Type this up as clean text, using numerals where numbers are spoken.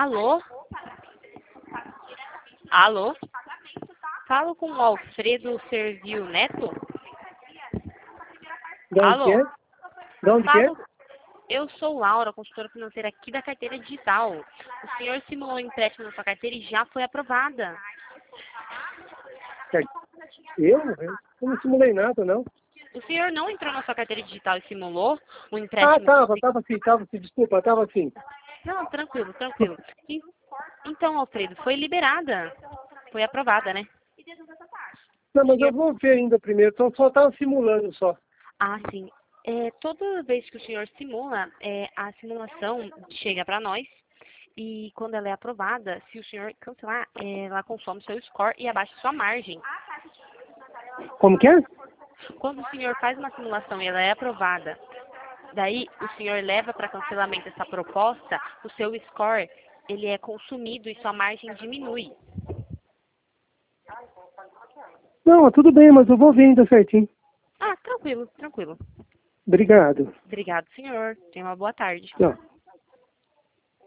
Alô? Alô? Falo com o Alfredo Servil Neto? De onde que Alô? é? De onde que é? Eu sou Laura, consultora financeira aqui da carteira digital. O senhor simulou um empréstimo na sua carteira e já foi aprovada. Eu não simulei nada, não. O senhor não entrou na sua carteira digital e simulou um Ah, empréstimo? tava sim, desculpa, tava sim. Não, tranquilo, tranquilo. Então, Alfredo, foi liberada. Foi aprovada, né? Não, mas eu Senhor... vou ver ainda primeiro, então só tava simulando só. Ah, sim. Toda vez que o senhor simula, a simulação chega para nós e quando ela é aprovada, se o senhor cancelar, ela consome seu score e abaixa sua margem. Como que é? Quando o senhor faz uma simulação e ela é aprovada, daí o senhor leva para cancelamento essa proposta, o seu score ele é consumido e sua margem diminui. Não, tudo bem, mas eu vou ver ainda certinho. Ah, tranquilo, tranquilo. Obrigado. Obrigado, senhor. Tenha uma boa tarde. Tchau.